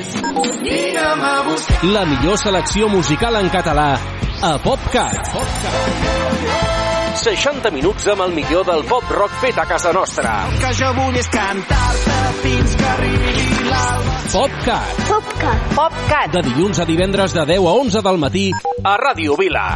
La millor selecció musical en català a PopCat. 60 minuts amb el millor del pop rock fet a casa nostra. El que jo vull és cantar-te fins que arribi l'alba. PopCat. PopCat. PopCat. De dilluns a divendres de 10 a 11 del matí a Ràdio Vila.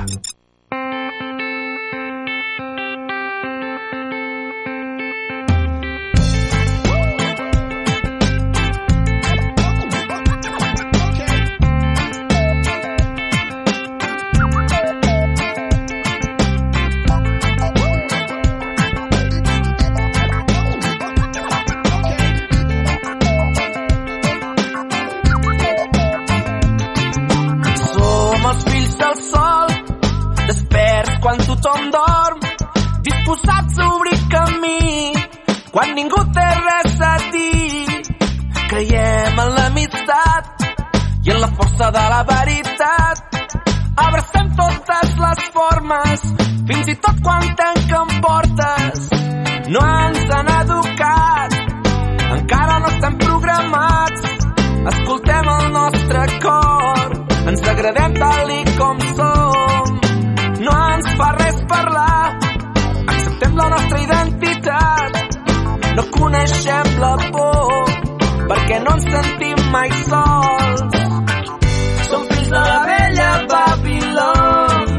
Quan ningú té res a dir, creiem en l'amistat i en la força de la veritat. Abracem totes les formes, fins i tot quan tanquem portes. No ens han educat, encara no estem programats. Escoltem el nostre cor, ens agradem tal i com som. No ens fa res parlar, acceptem la nostra identitat. No coneixem la por, perquè no ens sentim mai sols. Som fills de la vella Babilòn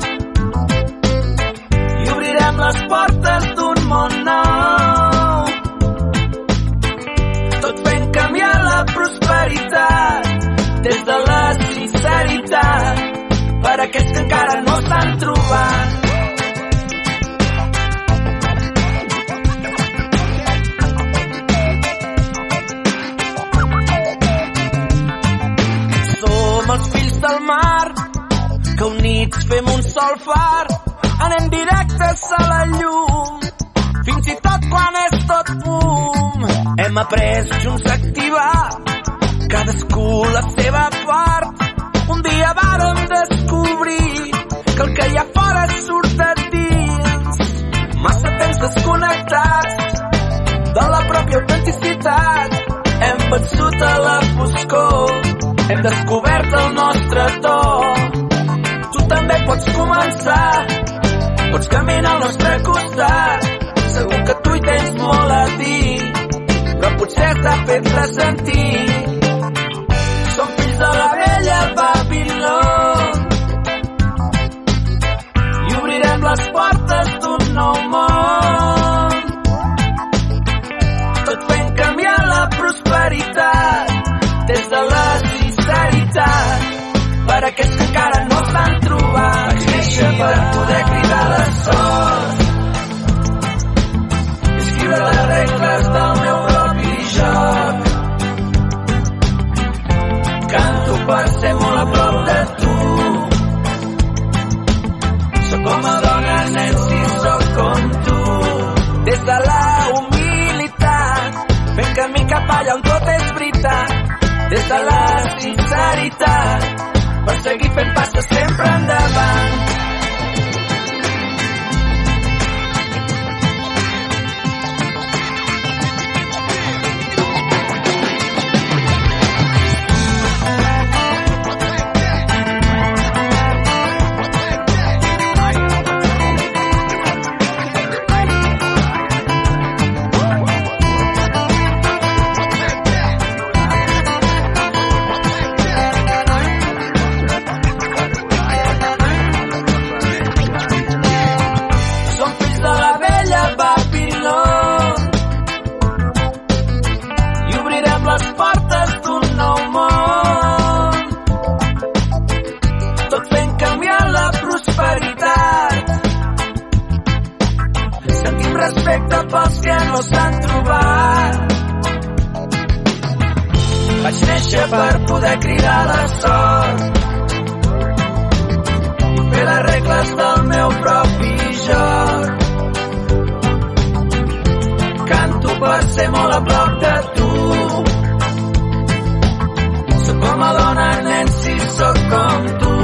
i obrirem les portes d'un món nou, tot fent canviar la prosperitat des de la sinceritat per a aquells que encara no s'han trobat. Els fills del mar, que units fem un sol far, anem directes a la llum, fins i tot quan és tot fum. Hem après junts a activar, cadascú la seva part. Un dia vàrem descobrir que el que hi ha fora surt de dins. Massa temps desconnectats de la pròpia autenticitat. Hem vençut a la foscor, hem descobert el nostre to. Tu també pots començar, pots caminar al nostre costat. Segur que tu hi tens molt a dir, però potser t'ha fet ressentir. Som fills de la vella Babilòn i obrirem les portes d'un nou món, tot fent canviar la prosperitat des de la sinceritat per a aquells que encara no s'han trobat. Vaig néixer per poder cridar la sort i escriure les regles del meu propi joc. Canto per ser molt a prop de tu. Soc com a dona, nen, si soc com tu. Des de la humilitat, fent camí cap allà on tot és veritat. Des de la sinceritat, per seguir fent passes sempre endavant. Pels que no s'han trobat. Vaig néixer per poder cridar la sort i fer les regles del meu propi joc. Canto per ser molt a prop de tu. Soc com a dona, nen, si soc com tu.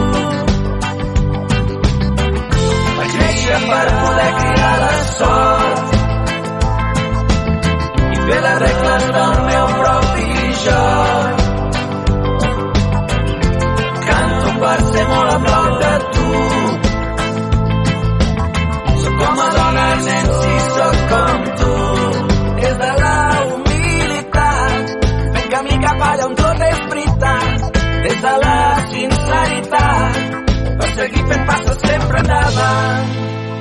Vaig néixer per poder cridar la sort i fer les regles del meu propi joc. de la sinceritat per seguir fent passes sempre endavant.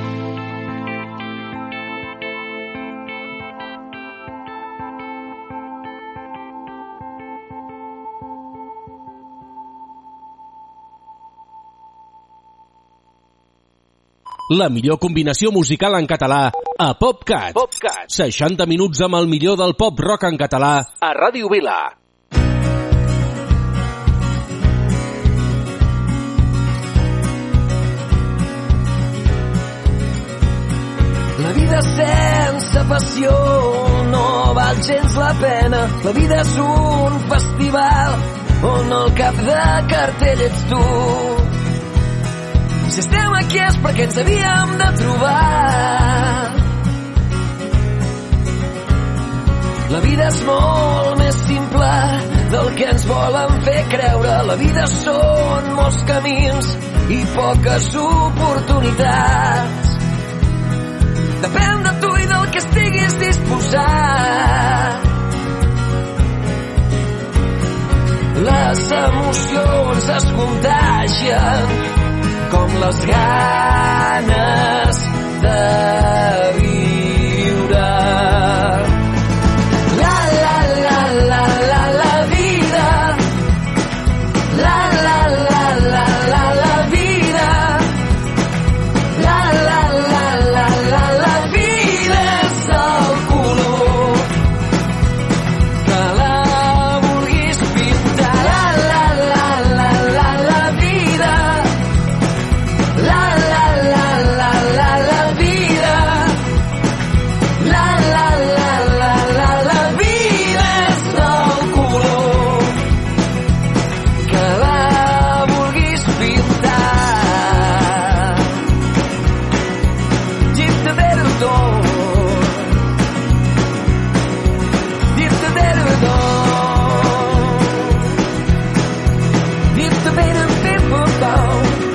La millor combinació musical en català a PopCat. 60 minuts amb el millor del pop rock en català a Ràdio Vila. La vida sense passió no val gens la pena. La vida és un festival on el cap de cartell ets tu. Si estem aquí és perquè ens havíem de trobar. La vida és molt més simple del que ens volen fer creure. La vida són molts camins i poques oportunitats. Depèn de tu i del que estiguis disposat. Les emocions es contagien com les ganes de viure. La la la la la la vida. La la la la la la vida. La la la la la la vida és el color que la vulguis pintar. La la la la la la vida. La la la la la la vida. La la la la la la vida és el color que la vulguis pintar. Gifte d'erdor. Gifte d'erdor. Gifte d'erdor.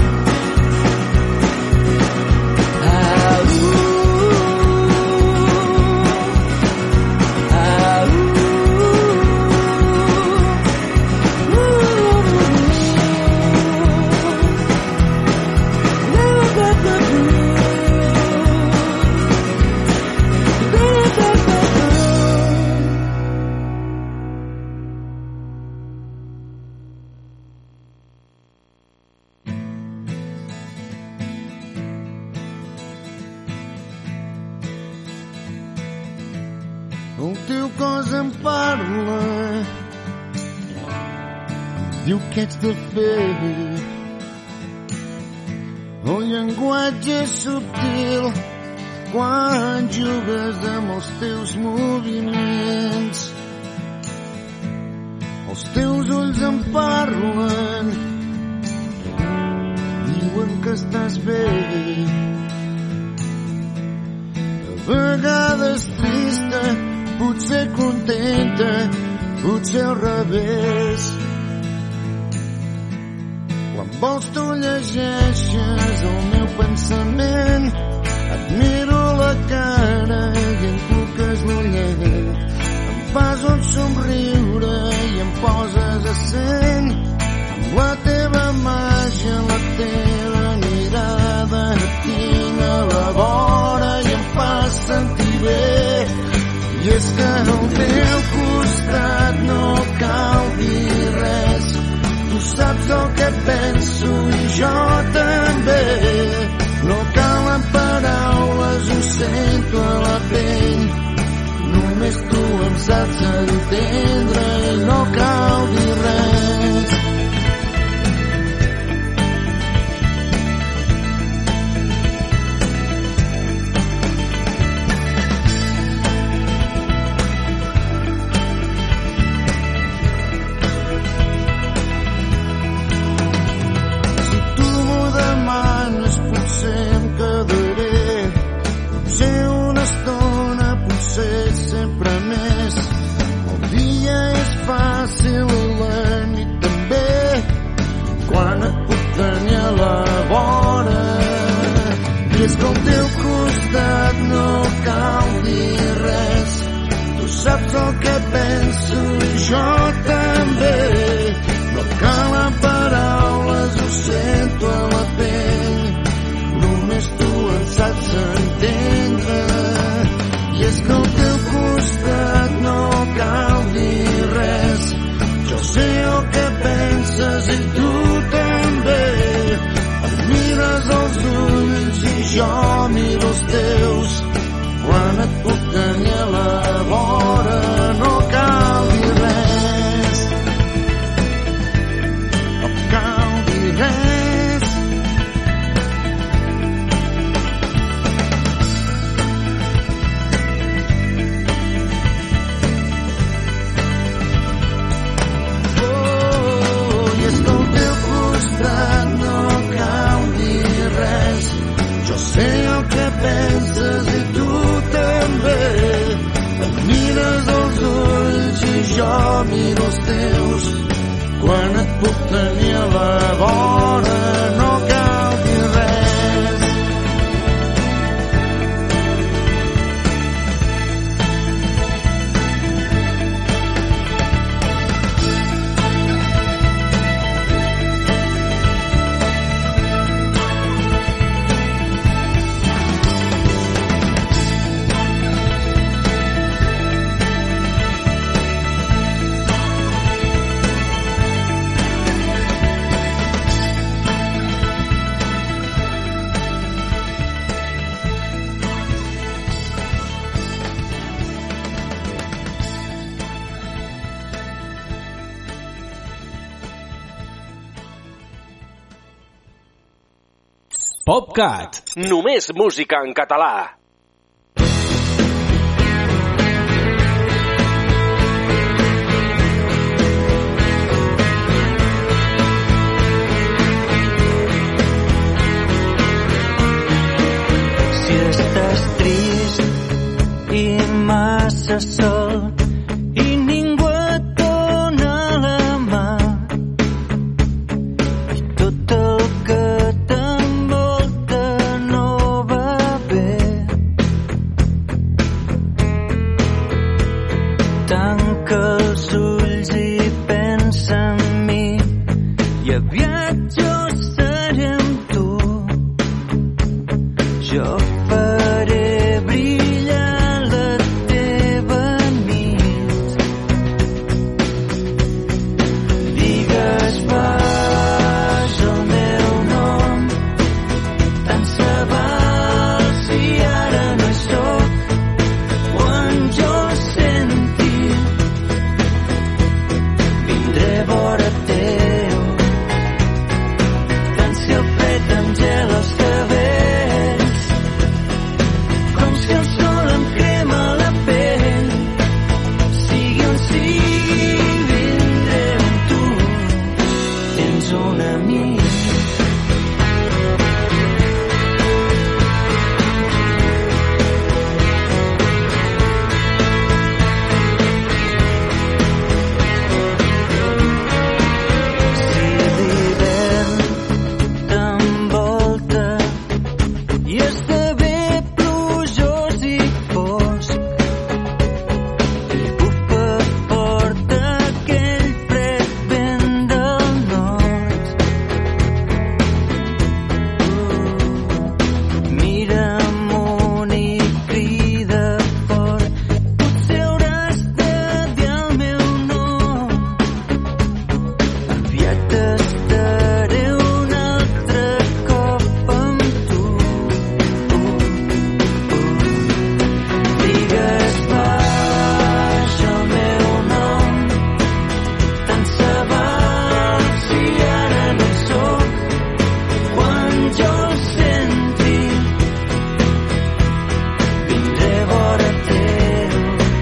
El teu cos em parla, diu que ets de fer. El llenguatge és subtil quan jugues amb els teus moviments. Els teus ulls em parlen, diuen que estàs bé. A vegades trista, potser contenta, potser al revés. Quan vols tu llegeixes el meu pensament, et miro la cara i em toques l'ullet. Em fas un somriure i em poses accent, amb la teva màgia, la teva mirada, et tinc a la vora i em fas sentir bé. I és que al teu costat no cal dir res. Tu saps el que penso i jo també. No calen paraules, ho sento a la pell. Només tu em saps entendre i no cal dir res. És que al teu costat no cal dir res. Tu saps el que penso i jo també. No calen PopCat. Només música en català. Si estàs trist i massa sol i ningú et dona la mà i tot el que t'envolta no va bé, tanca els ulls i pensa en mi i aviat jo seré amb tu. Jo faré brillar la teva nit. Digues baix el meu nom, tant se val si ara no hi soc. Quan jo senti, vindré a vora teu. Tant si el fred em gela els cabells, com si el sol em crema la pell. Sigui on sigui, vindré amb tu. Tens un amic. Si l'hivern t'envolta i esdevé plujós i fosc i bufa fort aquell fred vent del nord, mira amunt i crida fort. Potser hauràs de dir el meu nom. Aviat estaré un altre cop amb tu. Digues baix el meu nom, tant se val si ara no hi soc. Quan jo senti, vindré a vora teu.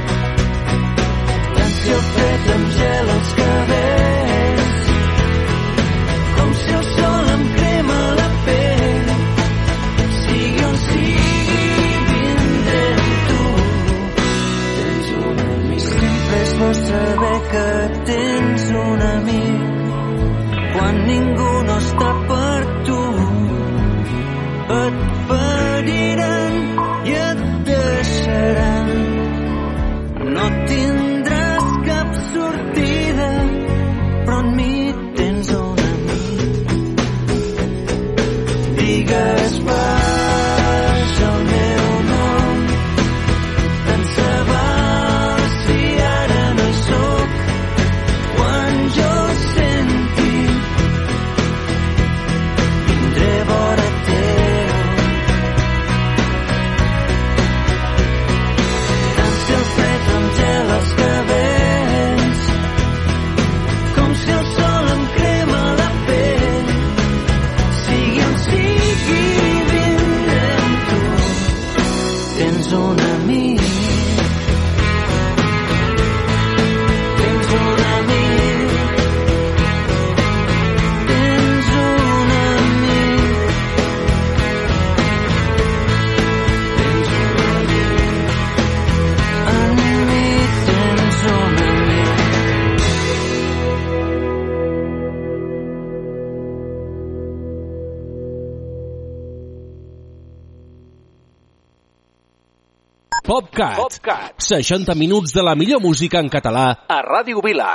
Tant si el fred em gela els cabells, com si el sol em crema la pell. Sigui on sigui, vindré amb tu. Tens un amic. Sempre és bo saber que tens un amic. Quan ningú no està per tu, et feriran i et deixaran. No tindràs cap sortida, però en mi tens un amic. Digues baix el meu nom, tant se val si ara no hi soc. Quan jo senti, vindré a vora teu. Tant si el fred em gela els cabells, com si el sol em crema la pell. Sigui on sigui, vindré amb tu. Tens un amic. Tens un amic. Tens un amic. Tens un amic. En mi tens un amic. PopCat. 60 minuts de la millor música en català a Ràdio Vila.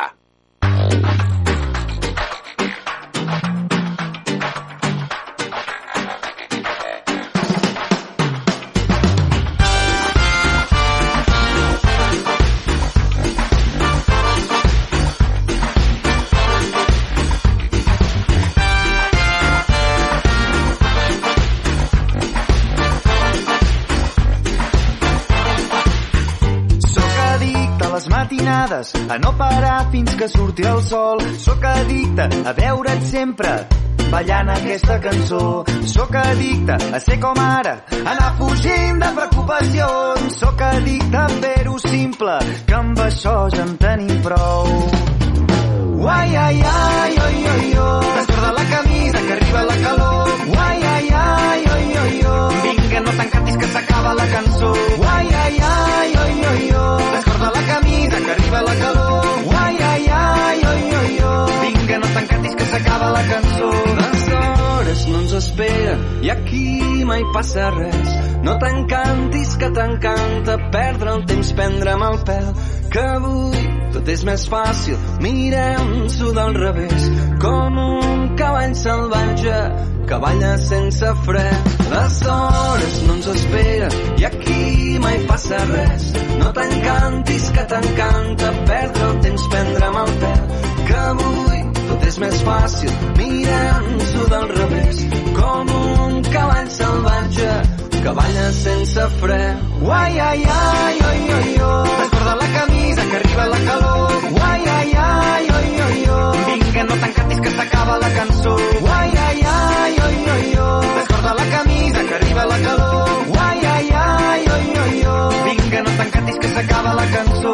matinades, a no parar fins que surti el sol. Sóc addicte a veure't sempre ballant aquesta cançó. Sóc addicte a ser com ara, anar fugint de preocupacions. Sóc addicte a fer-ho simple, que amb això ja en tenim prou. Uai, ai, ai, oi, oi, oi, descorda la camisa que arriba la calor. Uai, ai, ai, oi, oi, oi, vinga, no t'encantis que s'acaba la cançó. Uai, ai, ai, oi, oi, oi, descorda la camisa que arriba la calor. Uai, ai, ai, oi, oi, oi, vinga, no t'encantis que s'acaba la cançó. Les hores no ens esperen i aquí mai passa res. No t'encantis que t'encanta perdre el temps, prendre'm el pèl, que avui tot és més fàcil, mirem-s'ho del revés, com un cavall salvatge que balla sense fre. Les hores no ens esperen i aquí mai passa res. No t'encantis que t'encanta perdre el temps, prendre'm el pèl, que avui tot és més fàcil, mirem-s'ho del revés, com un cavall salvatge que balla sense fre. Uai, ai, ai, oi, oi, oi, descorda la camisa que arriba la calor. Uai, ai, ai, oi, oi, oi, vinga, no t'encantis que s'acaba la cançó. Uai, ai, ai, oi, oi, oi, descorda la camisa que arriba la calor. Uai, ai, ai, oi, oi, oi, vinga, no t'encantis que s'acaba la cançó.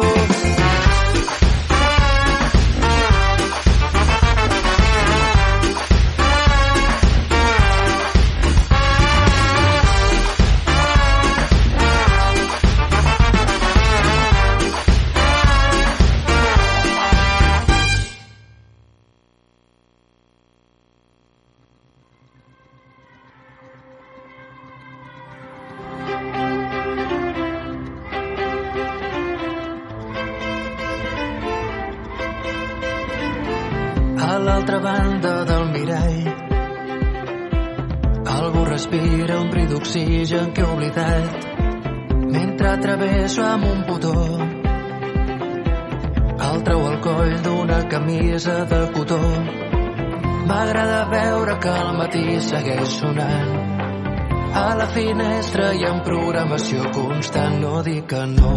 A l'altra banda del mirall algú respira un bri d'oxigen que he oblidat mentre travesso amb un botó. El treu al coll d'una camisa de cotó. M'agrada veure que al matí segueix sonant. A la finestra hi ha programació constant, no dic que no.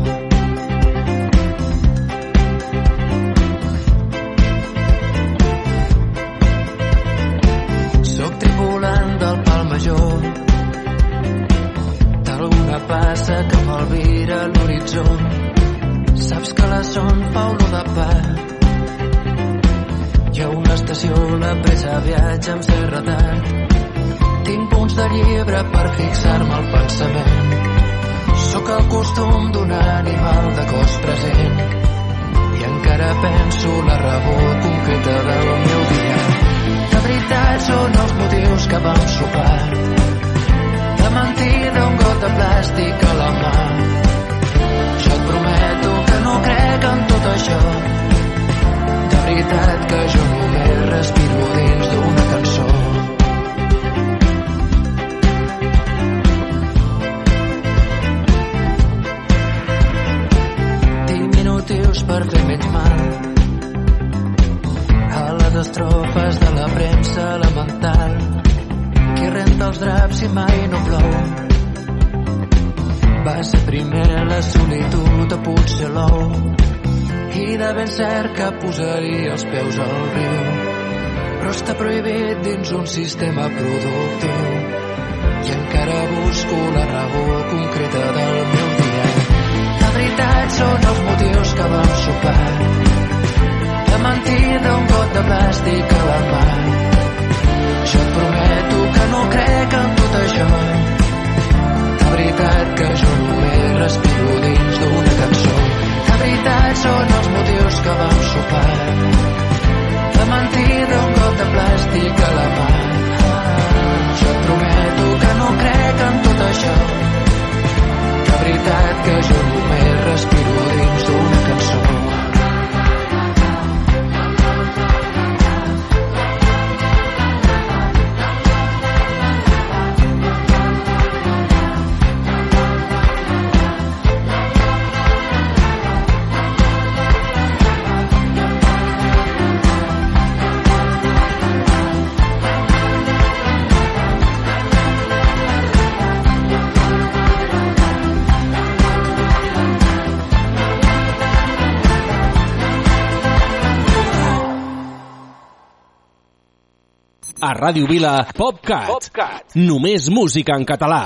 Tripulant del pal major d'alguna passa que m'alvira l'horitzó. Saps que la son fa olor de pa. Hi ha una estació, la pressa viatja amb cert retard. Tinc punts de llibre per fixar-me al pensament. Sóc el costum d'un animal de cos present i encara penso la raó concreta del meu dia. De veritat són els motius que vam sopar. De mentida un got de plàstic a la mà. Jo et prometo que no crec en tot això. De veritat que jo només respiro dins d'una cançó. Diminutius per fer menys mal. Les estrofes de la premsa elemental. Qui renta els draps i mai no plou. Va ser primer la solitud o potser l'ou. I de ben cert que posaria els peus al riu. Però està prohibit dins un sistema productiu. I encara busco la raó concreta del meu dia. De veritat són els motius que vam sopar. De mentida un got de plàstic a la mà. Jo et prometo que no crec en tot això. De veritat que jo només respiro dins d'una cançó. De veritat són els motius que vam sopar. De mentida un got de plàstic a la mà. Jo et prometo que no crec en tot això. De veritat que jo només respiro dins d'una cançó. A Ràdio Vila, PopCat. Només música en català.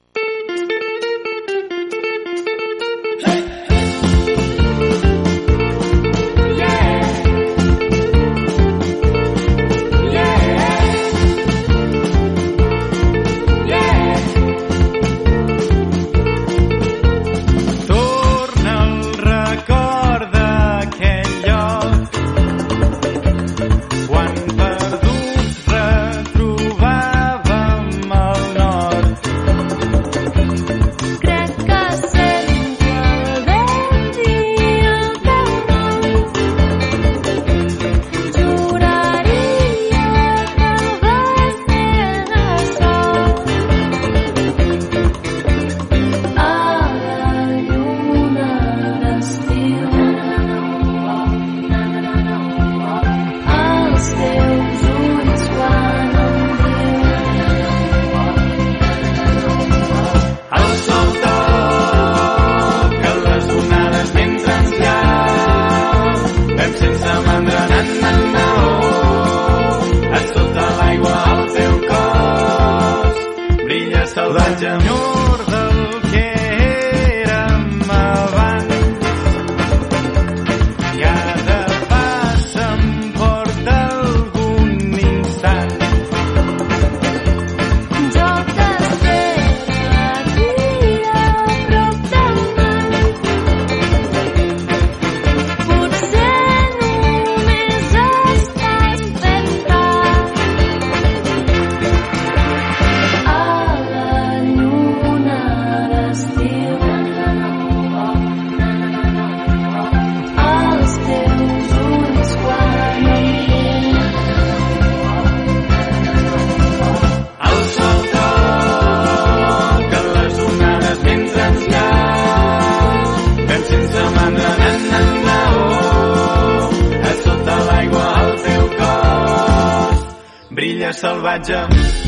Salvatge.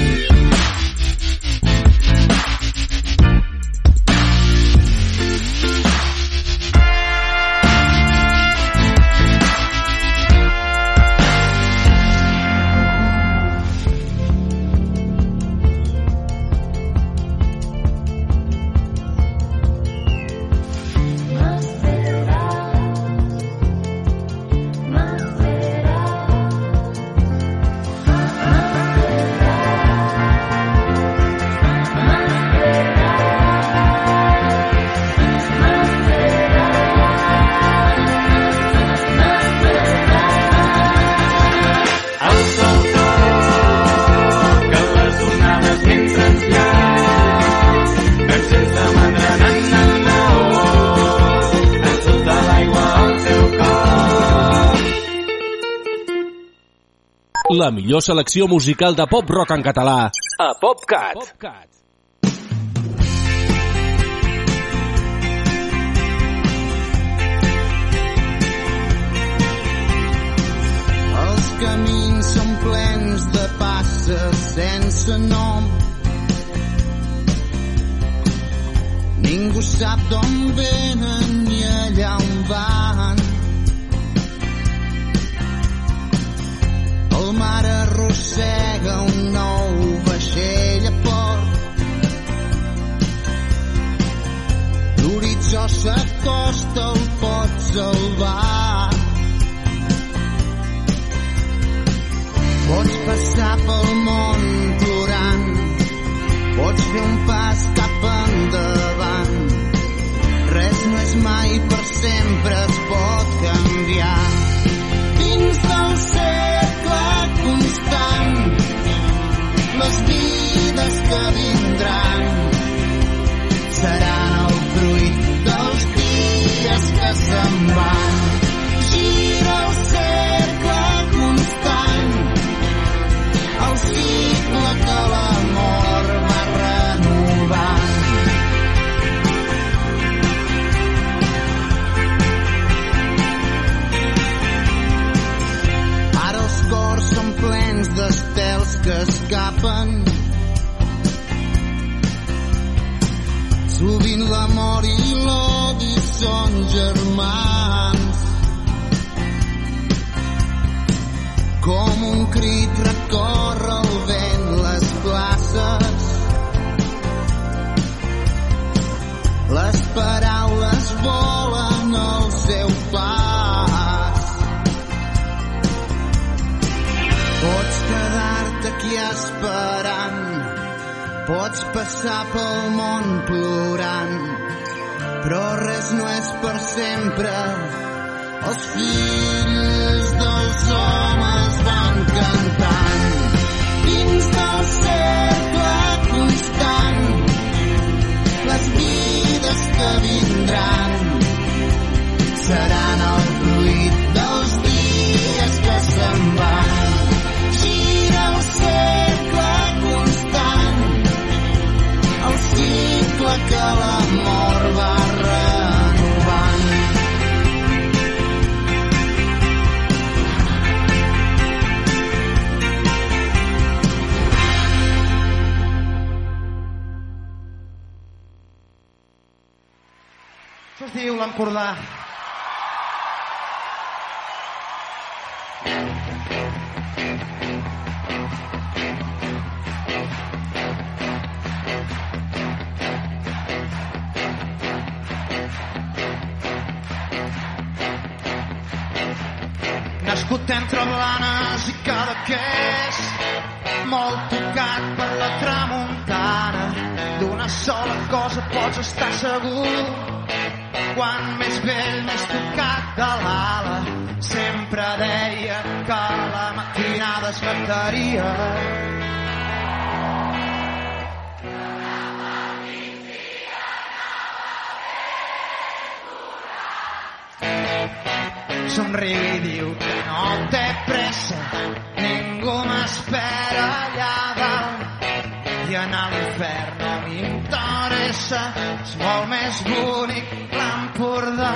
La millor selecció musical de pop-rock en català a PopCat. Els camins són plens de passes sense nom. Ningú sap d'on venen ni allà on van. El mar arrossega un nou vaixell a port. L'horitzó s'acosta, el pot salvar. Pots passar pel món plorant, pots fer un pas cap endavant. Res no és mai per sempre, es pot canviar. Dins del cercle constant, les vides que vindran seran el fruit dels dies que se'n van. Gira el cercle constant, el cicle que l'amor va renovant. Ara els cors són plens d'estels que escapen. Sovint l'amor i l'odi són germans. Com un crit recorre el esperant. Pots passar pel món plorant, però res no és per sempre. Els fills dels homes van cantant dins del cercle constant. Les vides que vindran seran el fruit dels dies que se'n van. Gira el cercle constant, el cicle que l'amor va renovant. Això es diu l'Empordà. Nascut entre Blanes i Cadaqués, molt tocat per la tramuntana. D'una sola cosa pots estar segur: quan més vell, més tocat de l'ala. Sempre deia que la matinada es mataria. Somriu i diu que no té pressa, ningú m'espera allà dalt. I anar a l'infern no m'interessa, és molt més bonic l'Empordà.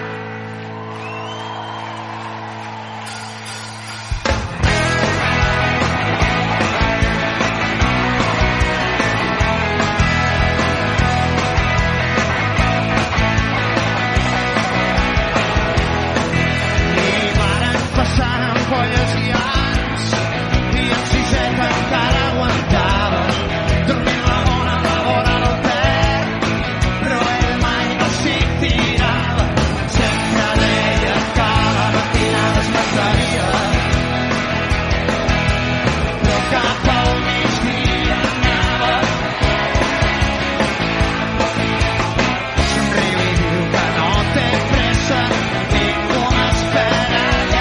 Passant ampolles i ants, i en siseta encara aguantava, dormint la bona a la vora del Ter, però ell mai no s'hi tirava. Sempre deia que la matinada es mataria, però cap al migdia anava. Somriu i diu que no té pressa, ningú m'espera.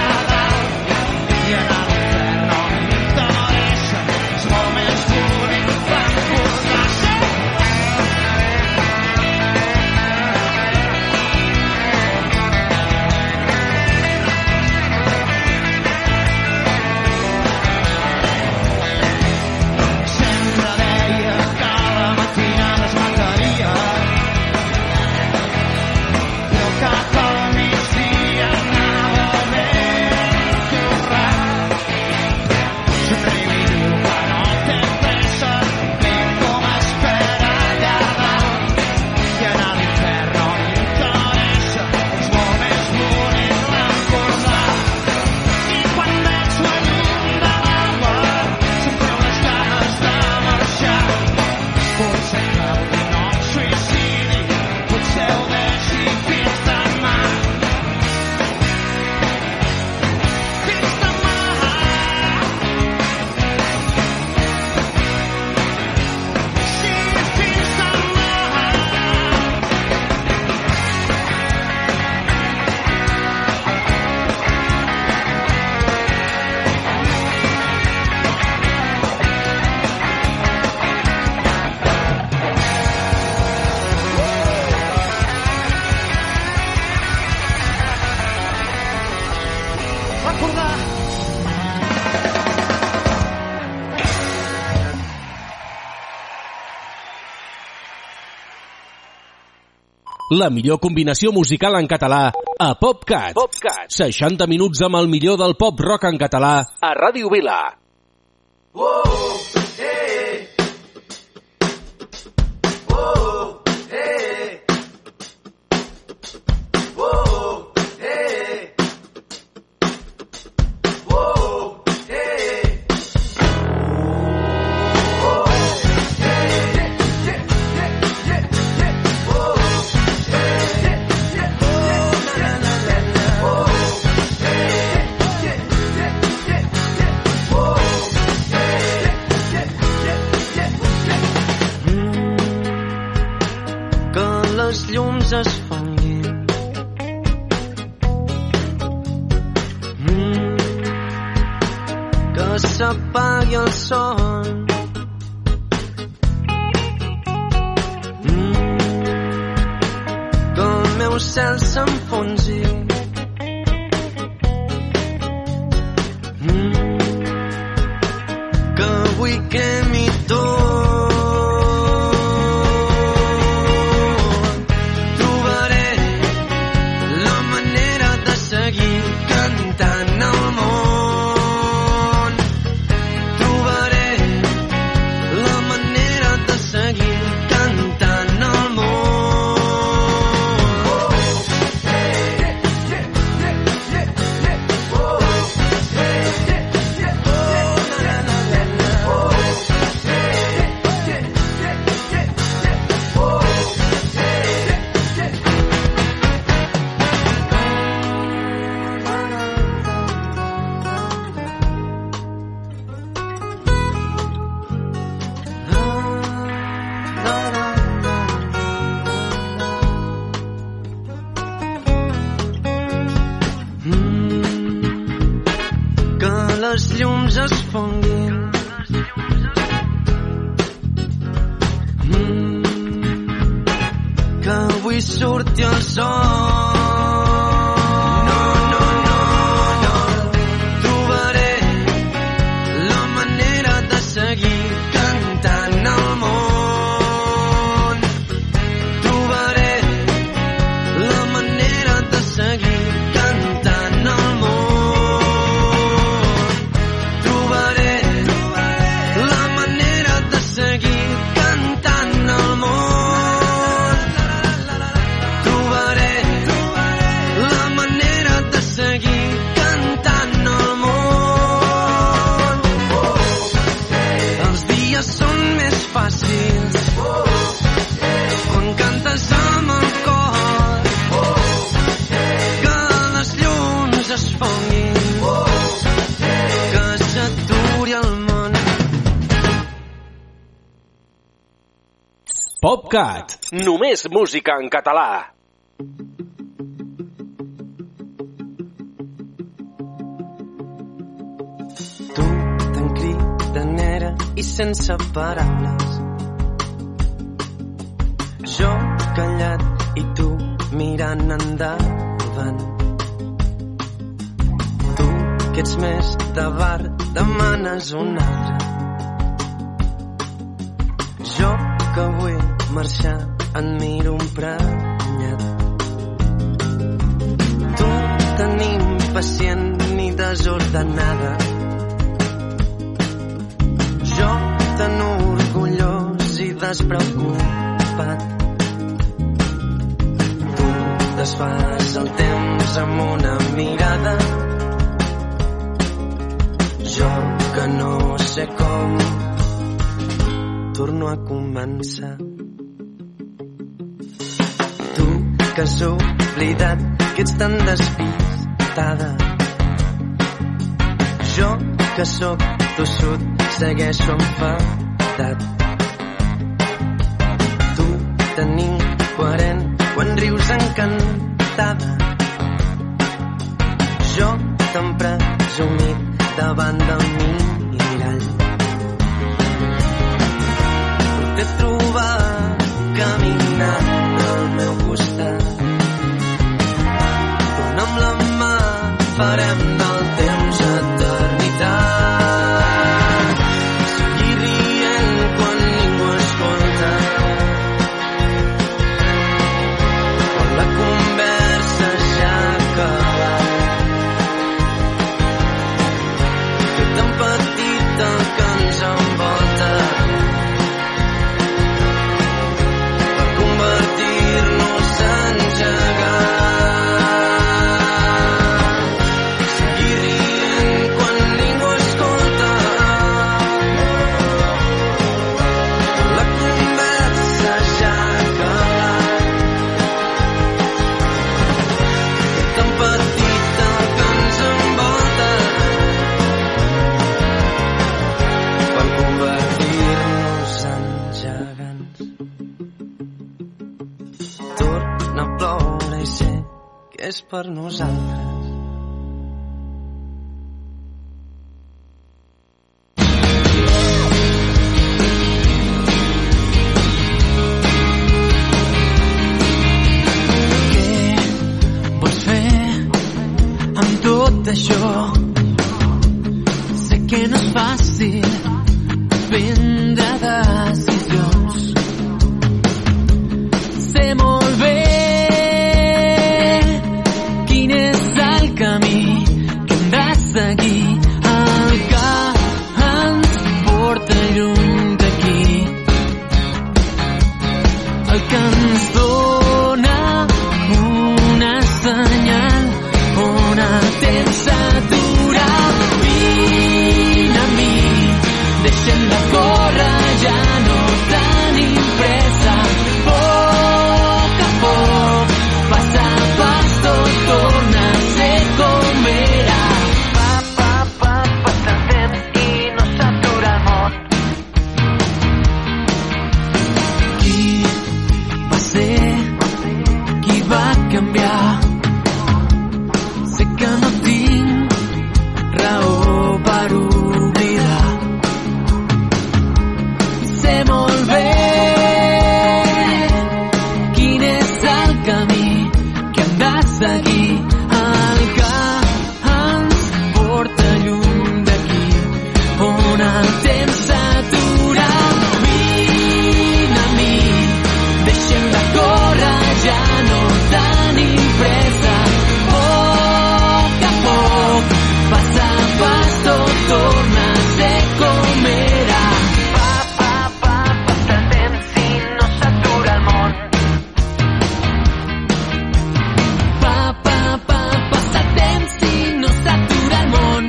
La millor combinació musical en català a PopCat. 60 minuts amb el millor del pop rock en català a Ràdio Vila. es fonguin. Que s'apagui el sol. Que el meu cel s'enfonsi. Que avui cremi tot. Trobaré la manera de seguir cantant al món. Trobaré la manera de seguir cantant al món. Que les llums es fonguin. Que avui surti el sol. No. Trobaré la manera de seguir cantant al món. Trobaré la manera de seguir cantant al món. Trobaré la manera de seguir cantant al món. Trobaré la manera de seguir cantant al món. Els dies són més fàcils quan cantes amb el cor. Que les llums es fonguin. Que s'aturi el món. PopCat. Només música en català. Tu tan cridanera i sense paraules. Jo callat i tu mirant endavant. Tu que ets més de bar demanes un altre. Jo que vull marxar en miro emprenyat. Tu tan impacient ni desordenada. Jo tan orgullós i despreocupat. Tu desfas el temps amb una mirada. Jo que no sé com torno a començar. Tu que has oblidat que ets tan despistada. Jo que sóc tossut segueixo enfadat. Tu tan incoherent quan rius encantada. Jo tan presumit davant del mirall. T'he trobat caminant al meu costat. Dona'm la mà, farem del temps eternitat. Seguir rient quan ningú escolta. Quan la conversa ja ha acabat. Que t'empat és per nosaltres. Tot això sé que no és fàcil prendre decisions. Sé molt bé quin és el camí que hem de seguir, el que ens porta lluny d'aquí, el que ens dona una senyal on el temps s'atura. Vine a mi, deixem de córrer, ja no tenim pressa. Poc a poc, pas a pas, tot torna a ser com era. Passa el temps i no s'atura el món. Qui va ser? Qui va canviar? Sé que no tinc raó per oblidar. Sé molt bé quin és el camí que hem de seguir, el que ens porta lluny d'aquí, on el temps s'atura. Vine a mi, deixem de córrer, ja no tenim pressa. Pas a pas tot torna a ser com era. Passa el temps i no s'atura el món. Passa el temps i no s'atura el món.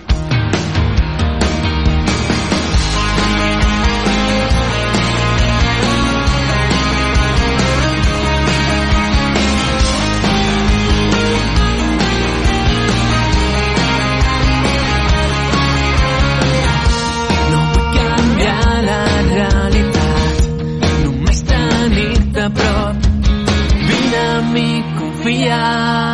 Confia.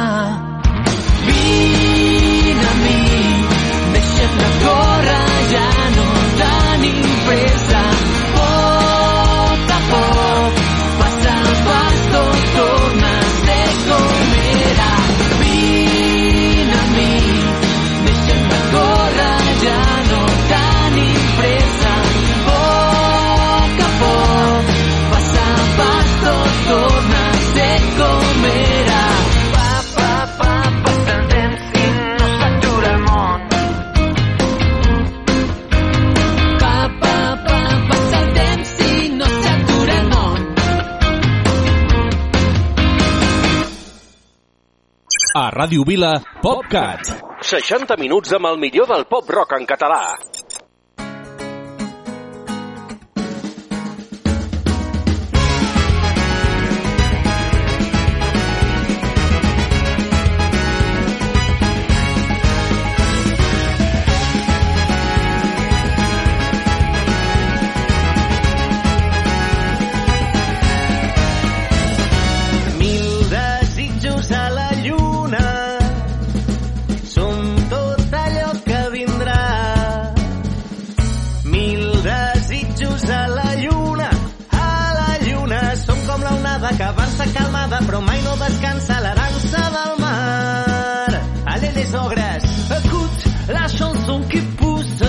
Vine a mi, deixem de córrer, ja no tenim pressa. Poc a poc, pas a pas, tot torna a ser com era. Vine a mi, deixem de córrer, ja no tenim pressa. Poc a poc, pas a pas, tot torna a ser com era. Passa el temps i no s'atura el món. Passa el temps i no s'atura el món. A Ràdio Vila, PopCat. 60 minuts amb el millor del pop rock en català. Que avança calmada però mai no descansa la dansa del mar. Allez les ogres, écoute la chanson qui pousse,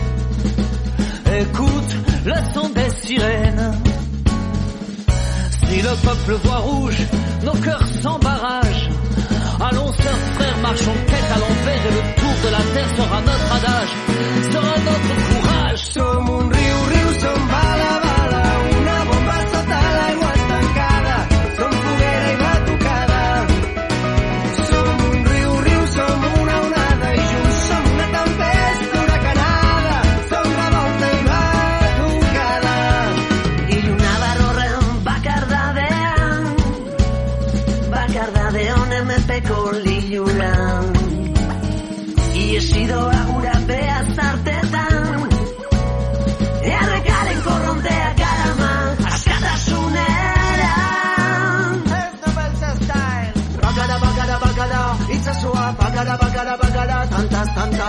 écoute le son des sirènes. Si le peuple voit rouge, nos cœurs sans barrage. Allons sœurs, frères, marchons tête à l'envers et le tour de la terre sera notre adage, sera notre courage. Som un riu, riu, som bala, bala, una bomba sota l'aigua estancada. Som foguera i batucada. Som un riu, riu, som una onada i junts som una tempesta huracanada. Som revolta i batucada. I una barrorra Bacardadeon MP Lilluran. Y he sido agura beazartetan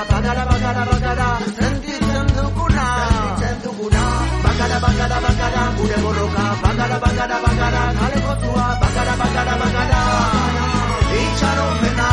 bagada, bagada, bagada, sentitzen duguna. Bagada, bagada, bagada, gure borroka. Bagada, bagada, bagada, kaleko zua. Bagada, bagada, bagada, itxaropena.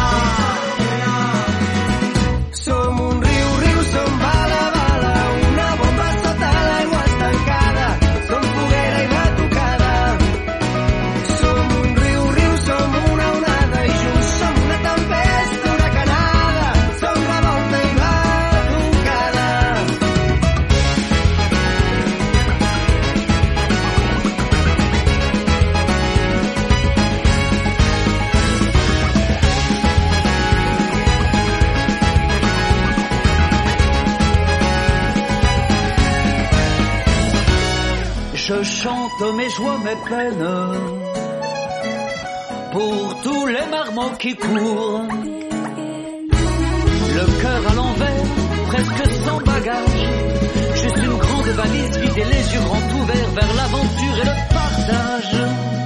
Som un riu, riu, som bala, bala, una bomba sota l'aigua estancada. Som foguera i batucada. Som un riu, riu, som una onada i junts som una tempesta huracanada. Som revolta i batucada. Je chante mes joies, mes peines, pour tous les marmots qui courent. Le cœur à l'envers, presque sans bagage. Juste une grande valise vide et les yeux grands ouverts vers l'aventure et le partage.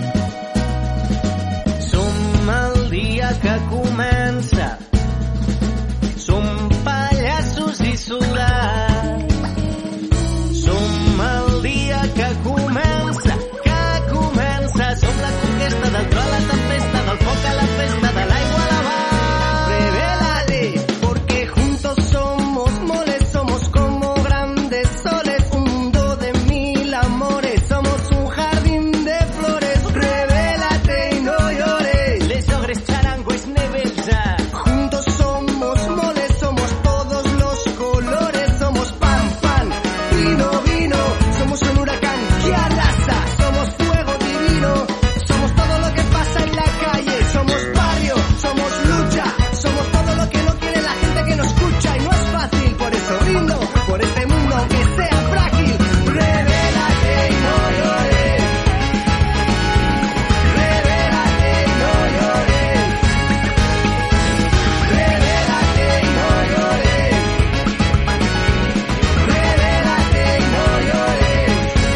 Som el dia que comença. Som pallassos i soldats. Som el dia que comença, que comença. Som la conquesta del tro a la tempesta, del foc a la festa, de l'aigua a la mar. Revélate, porque juntos somos moles, somos como grandes soles, un mundo de mil amores, somos un jardín de flores. Revélate y no llores, Les ogres charango es nebelsa. juntos somos moles, somos todos los colores, somos pan, pan, vino, vino, somos un huracán que arrasa, somos fuego divino, somos todo lo que pasa en la calle, somos barrio, somos lucha, somos todo lo que no quiere la gente que nos escucha y no es fácil, por eso brindo, por este mundo aunque sea frágil. Revélate y no llores, revélate y no llores, revélate y no llores, revélate y no llores.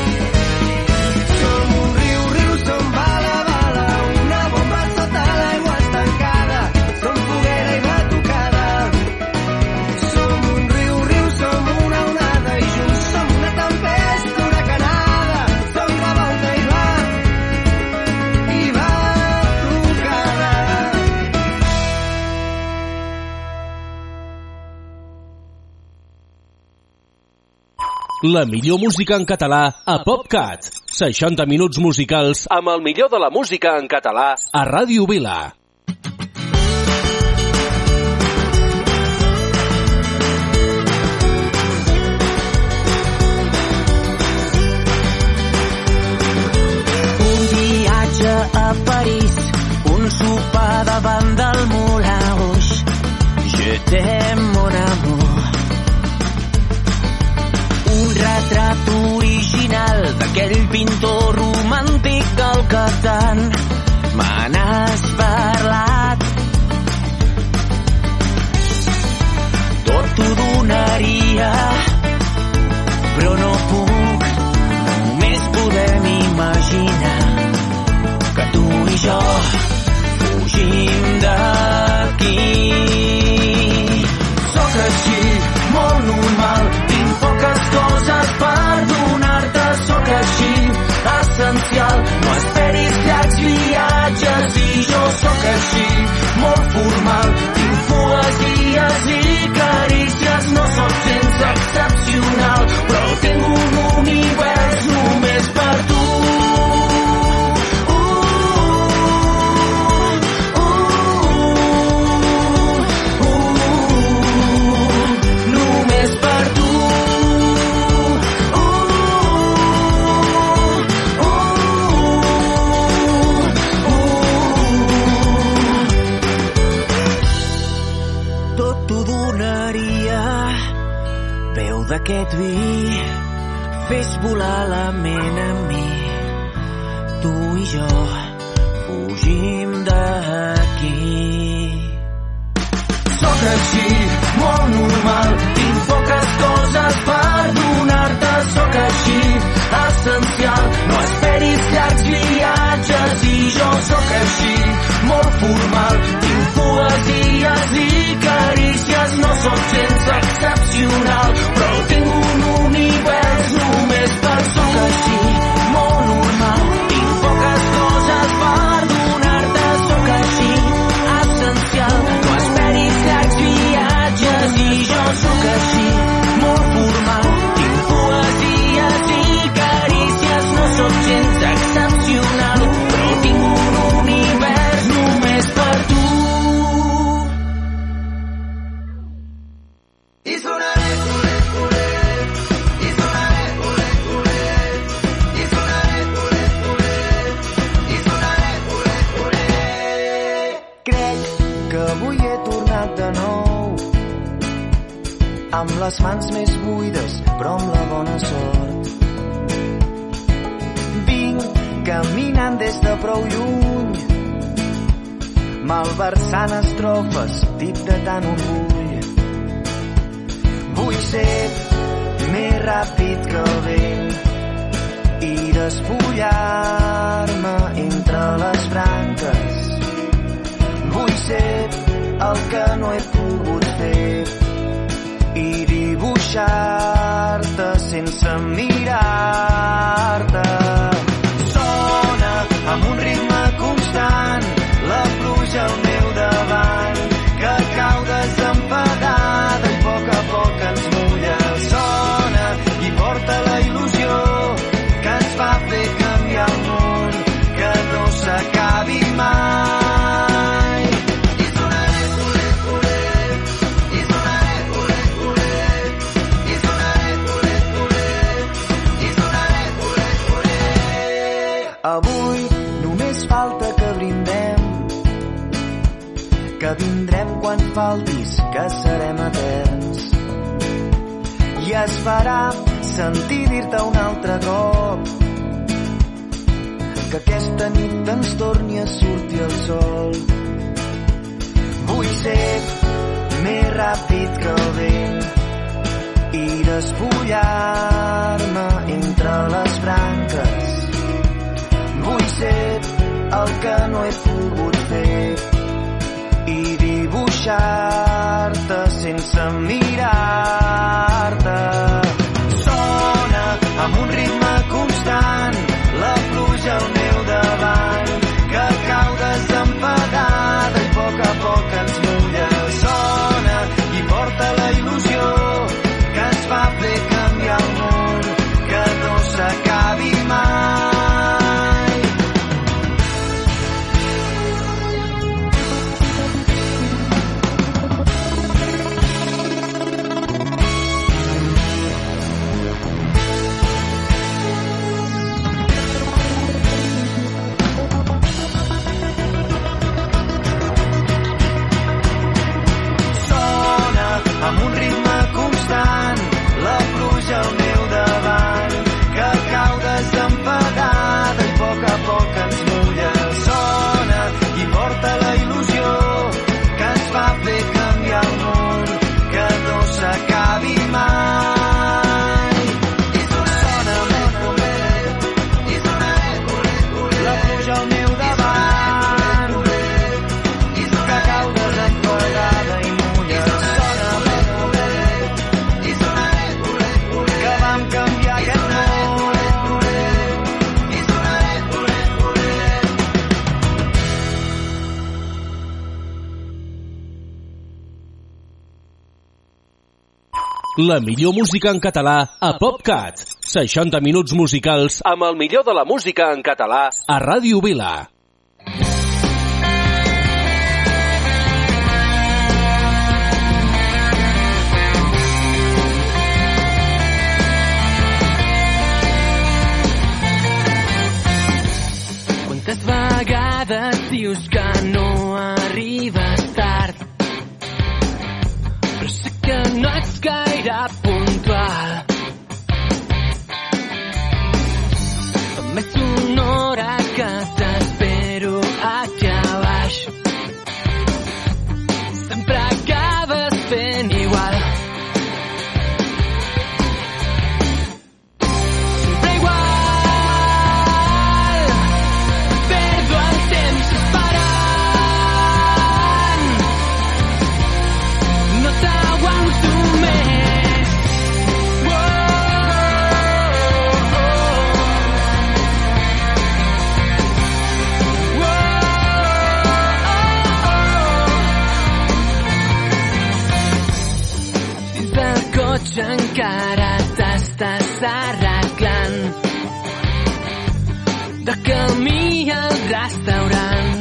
Som un riu, riu, som bala, bala, una bomba sota l'aigua estancada. Som foguera i batucada. Som un riu, riu, som una onada i junts som una tempesta huracanada. Som revolta i batucada. La millor música en català a PopCat. 60 minuts musicals amb el millor de la música en català a Ràdio Vila. Un viatge a París, un sopar davant del Moulin Rouge. Je t'aime, mon amour. Un retrat original d'aquell pintor romàntic del que tant me n'has parlat. Tot t'ho donaria, però no puc. Només podem imaginar que tu i jo fugim d'aquí. Sóc així, molt normal, tinc poques coses per donar-te. Sóc així, essencial, no esperis llargs viatges. I jo sóc així, molt formal, tinc poesies i carícies. No sóc gens excepcional, però tinc un univers només per tu. Només per tu. Tot t'ho donaria, veu d'aquest vi, fes volar la ment amb mi. Tu i jo fugim d'aquí. Sóc així, molt normal, tinc poques coses per donar-te. Sóc així, essencial, no esperis llargs viatges. I jo sóc així, molt formal, tinc poesies i carícies. No sóc gens excepcional, però tinc un univers només per tu. Que sí, molt normal, tinc poques coses per donar-te. Sóc així, essencial, no esperis llargs viatges i jo sóc així, molt formal, tinc poesies i carícies, no sóc gens excepcional, però tinc un univers només per tu. I sonaré, culet, culet, i sonaré, culet, culet, i sonaré, culet, culet, i sonaré, culet, culet. Crec que avui he tornat de nou, amb les mans més buides, però amb la bona sort. Vinc caminant des de prou lluny, malversant estrofes, dit de tant orgull. Vull ser més ràpid que el vent i despullar-me entre les branques. Vull ser el que no he pogut fer i dibuixar-te sense mirar-te. Sona amb un ritme constant la pluja al meu davant, que cau desenfadada i a poc ens mulla. Sona i porta la il·lusió que ens fa fer canviar el món, que no s'acabi mai. I sonaré, culet, culet, i sonaré, culet, culet, i sonaré, culet, culet, i sonaré, culet, culet. Avui només falta que brindem, que vindrem quan faltis, que serem eterns. I es farà sentir dir-te un altre cop que aquesta nit ens torni a sortir el sol. Vull ser més ràpid que el vent i despullar-me entre les branques. Vull ser el que no he pogut fer i dibuixar-te sense mirar-te. Sona amb un ritme constant la pluja al meu davant, que cau desenfadada i a poc ens mulla. Sona i porta la il·lusió que ens fa fer canviar el món, que no s'acabi mai. Amb un ritme constant la pluja al meu davant, que cau desenfadada i a poc ens mulla. Sona i porta la il·lusió que ens fa fer canviar el món, que no s'acabi mai. I sonaré, culet, culet, i sonaré, culet, culet, La pluja al meu davant, i que cau desenfadada i mulla. Que vam canviar aquest món. La millor música en català a PopCat. 60 minuts musicals amb el millor de la música en català a Ràdio Vila. Quantes vegades dius que no arribes tard, però sé que no ets gaire puntual. Més d'una hora que t'espero aquí a baix, sempre acabes fent igual. Sempre igual, perdo el temps esperant. esperant de camí al restaurant.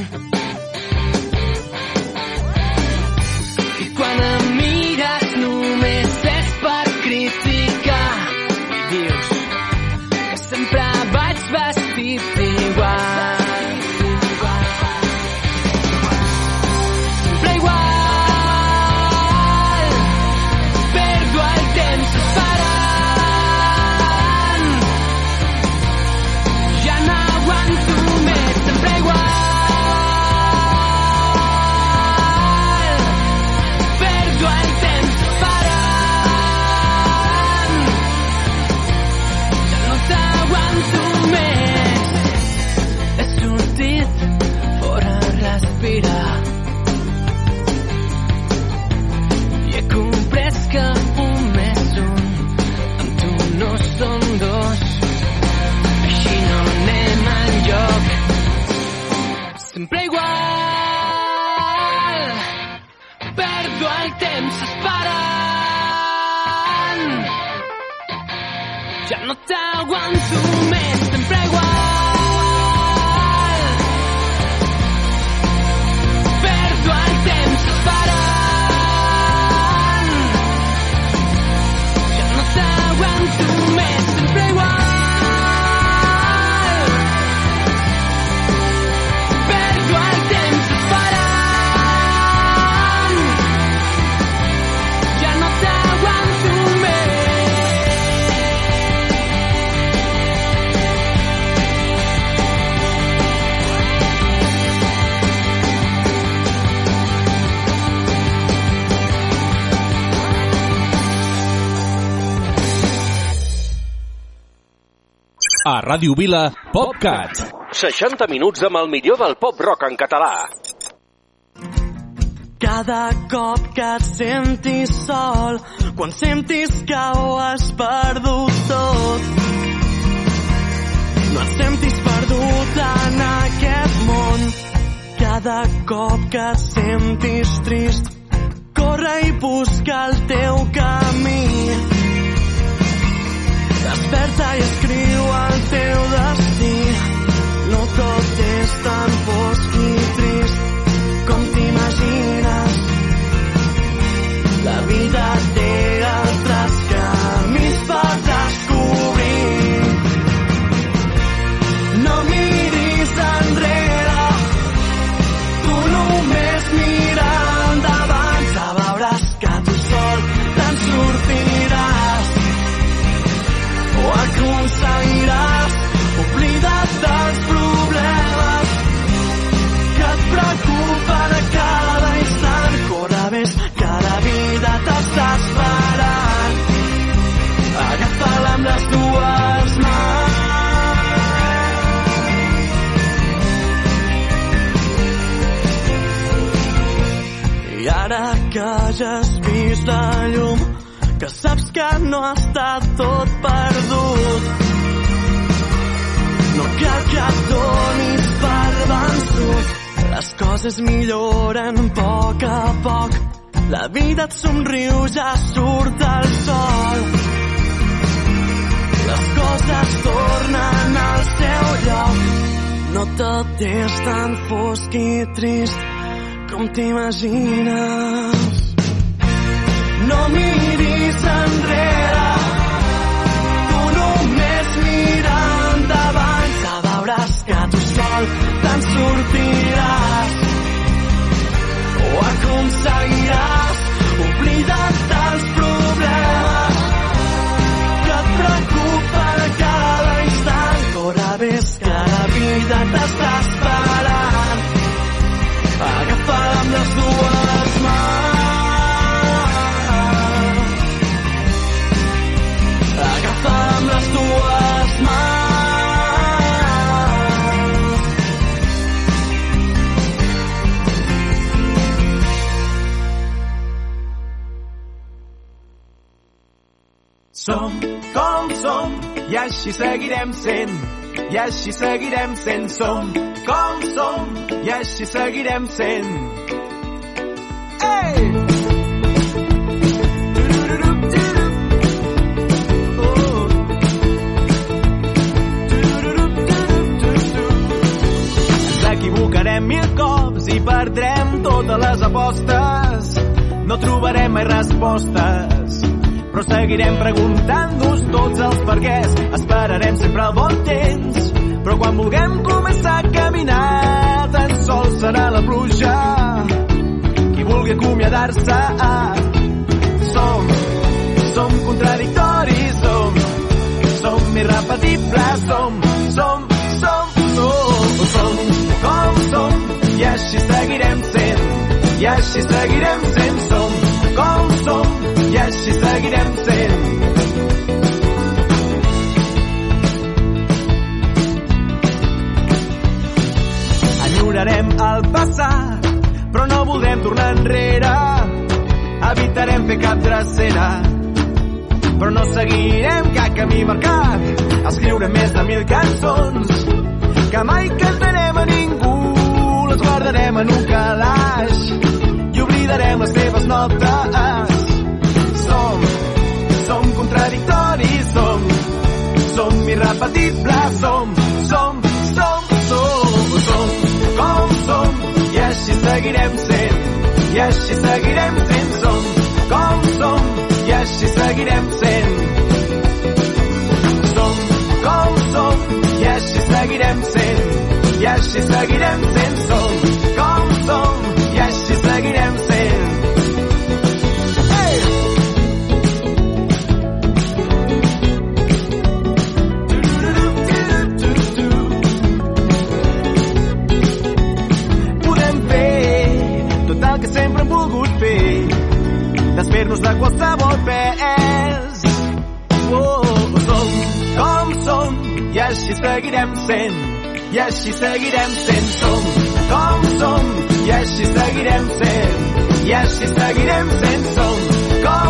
I quan em mires només és per criticar. Dius que sempre vaig vestit igual. Sempre igual. Perdo el temps esperant. Ja no aguanto més. Sempre igual. Perdo el temps esperant. Ja no t'aguanto més. He sortit fora a respirar i he comprès que un més un amb tu no són dos. Així no anem enlloc. Sempre igual. Perdo el temps esperant. Ja no t'aguanto més. Sempre igual. Perdo el temps esperant. Ja no t'aguanto més. Sempre igual. Perdo el temps esperant. Ja no t'aguanto més. A Ràdio Vila, PopCat. 60 minuts amb el millor del pop-rock en català. Cada cop que et sentis sol, quan sentis que ho has perdut tot, no et sentis perdut en aquest món. Cada cop que et sentis trist, corre i busca el teu camí. Desperta i escriu el teu destí. No tot és tan fosc i trist com t'imagines. La vida té altres camins per descobrir. No miris enrere, tu només mira endavant. Ja veuràs que tu sol te'n sortiràs. O aconseguiràs oblida't dels problemes que et preocupen a cada instant. Corre, ves que la vida t'està esperant. Agafa-la amb les dues mans. I ara que ja has vist la llum, que saps que no està tot perdut, no cal que et donis per vençut. Les coses milloren a poc. La vida et somriu, ja surt el sol. Les coses tornen al seu lloc. No tot és tan fosc i trist com t'imagines. No miris enrere, tu només mira endavant. Ja veuràs que tu sol te'n sortiràs. O aconseguiràs oblida't dels problemes que et preocupen a cada instant. Corre, ves que la vida t'està esperant. Agafa-la amb les dues mans. Amb les dues mans. Som com som i així seguirem sent. I així seguirem sent. Som com som i així seguirem sent. Ei! si perdrem totes les apostes, no trobarem mai respostes, però seguirem preguntant-nos tots els perquès. Esperarem sempre el bon temps, però quan vulguem començar a caminar, tan sols serà la pluja qui vulgui acomiadar-se. Som contradictoris, som irrepetibles, som com som, i així seguirem sent, i així seguirem sent. Som com som, i així seguirem sent. Enyorarem el passat, però no voldrem tornar enrere. Evitarem fer cap drecera, però no seguirem cap camí marcat. Escriurem més de 1000 cançons que mai cantarem a ningú. Les guardarem en un calaix i oblidarem les teves notes. Som contradictoris, som irrepetibles, som com som, i així seguirem sent, i així seguirem sent. Som com som, i així seguirem sent. Som com som, i així seguirem sent, i així seguirem sent. Som com som, i així seguirem sent. Podem fer tot el que sempre hem volgut fer, desfer-nos de qualsevol pes. Som com som, i així seguirem sent, i així seguirem sent. Som com som, i així seguirem sent, i així seguirem sent. Som